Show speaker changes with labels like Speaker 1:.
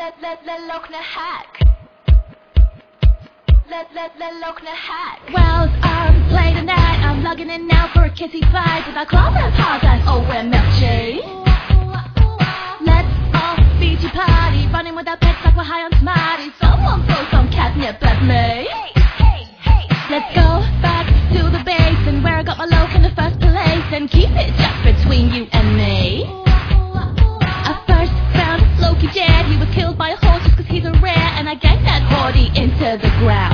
Speaker 1: Wells arms late at night. I'm logging in now for a kissy fight. If I close that pause and OMFG. Let's all Fiji party, running without pets like we're high on Smarties. Someone throw some catnip at me. Let's go back to the base and where I got my loaf in the first place, and keep it just between you and me. I first found Loki dead. He was killed by a horse just cause he's a rare, and I ganked that body into the ground.